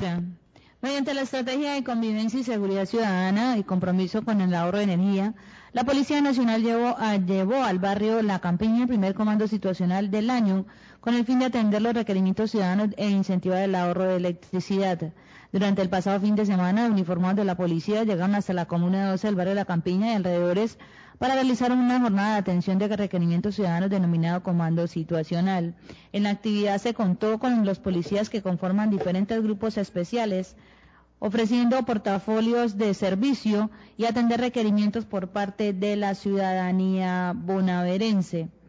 Mediante la estrategia de convivencia y seguridad ciudadana y compromiso con el ahorro de energía, la Policía Nacional llevó al barrio La Campiña el primer comando situacional del año con el fin de atender los requerimientos ciudadanos e incentivar el ahorro de electricidad. Durante el pasado fin de semana, uniformados de la policía llegaron hasta la comuna 12 del barrio La Campiña y alrededores para realizar una jornada de atención de requerimientos ciudadanos denominado Comando Situacional. En la actividad se contó con los policías que conforman diferentes grupos especiales, ofreciendo portafolios de servicio y atender requerimientos por parte de la ciudadanía bonaerense.